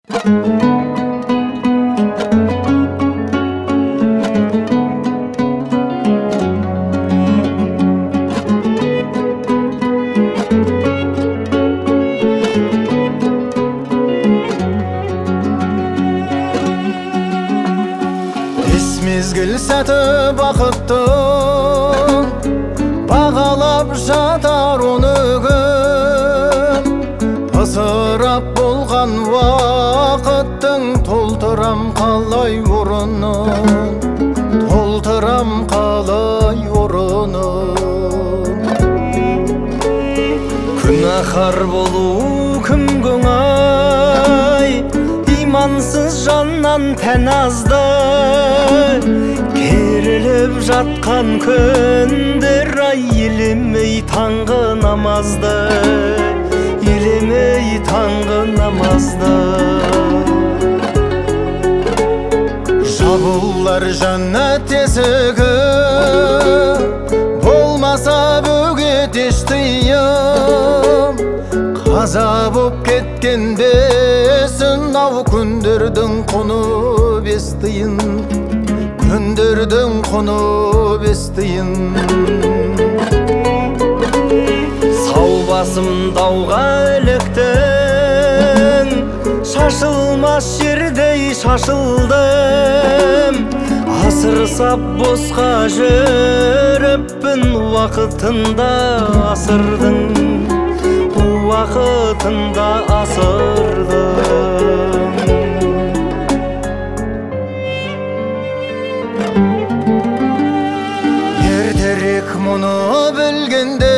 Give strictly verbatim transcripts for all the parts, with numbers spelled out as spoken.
Мезгіл сәті бақыттың бағалап жатар оны кім? Ысырап болған уақыттың толтырам қалай орынын, толтырам қалай орынын. Күнәһар болу кімге оңай, имансыз жаннан тән азды. Керіліп жатқан күндер ай, елемей таңғы намазды, елемей таңғы намазды. Жабылар жәннат есігі, болмаса бөгет еш тыйым. Қаза боп кеткендесін ау, күндердің құны бес тиын, күндердің құны бес тиын. Сау басым дауға іліктің, шашылмас жердей шашылдым. Асыр сап босқа жүріппін, уақытында асырдың, уақытында асырдың. Ертерек мұны білгенде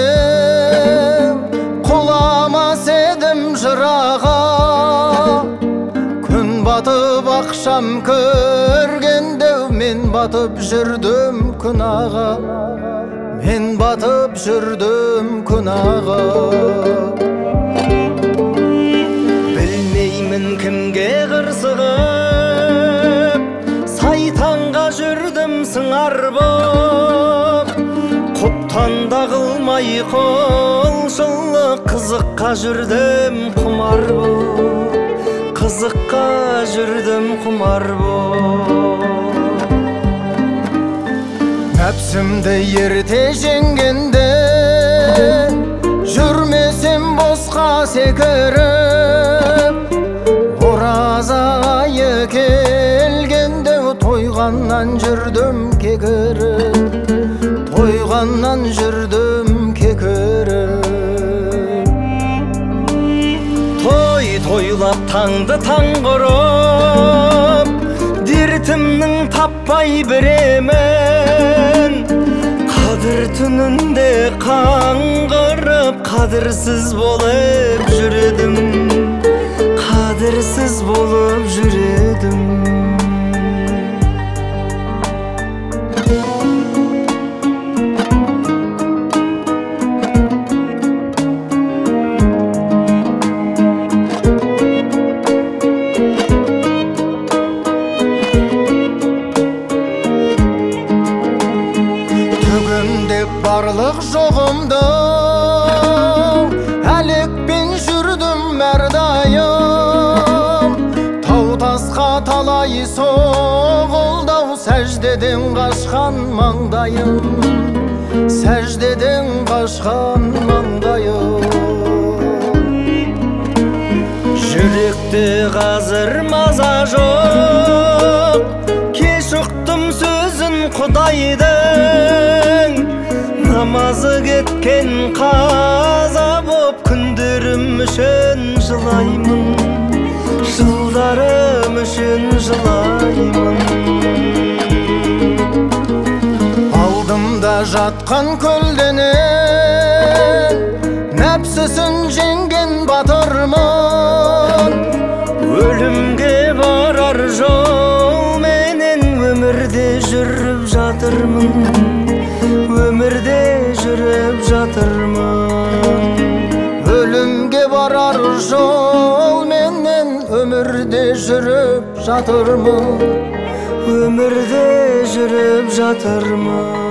құламас едім жыраға. Күн батып ақшам көргенде мен батып жүрдім күнәға, мен батып жүрдім күнәға. Білмеймін кімге қырсығып, сайтанға жүрдім сыңар боп. Құптанда қылмай құлшылық, қызыққа жүрдім құмар боп, қызыққа жүрдім құмар боп. Нәпсімді ерте жеңгенде, жүрмесем босқа секіріп. Ораза айы келгенде тойғаннан жүрдім кекіріп, тойғаннан жүрдім кекіріп. Той тойлап таңды таң құрып, дертімнің таппай біремен. Қадір түнінде қаңғырып, қадірсіз болып жүредім, қадірсіз болып жүредім. Барлық жоғымды әлекпен жүрдім әрдайым. Тау тасқа талай соғылдау, сәждеден қашқан маңдайым, сәждеден қашқан маңдайым. Жүректе қазір маза жоқ, кеш ұқтым сөзін Құдайдың. Намазы кеткен қаза боп, күндерім үшін жылаймын, жылдарым үшін жылаймын. Алдымда жатқан көлденең, нәпсісін жеңген батырмын. Өлімге барар жол менен өмірде жүріп жатырмын, өмірде жүріп жатырмын. Өлімге барар жол менен өмірде жүріп жатырмын, өмірде жүріп жатырмын.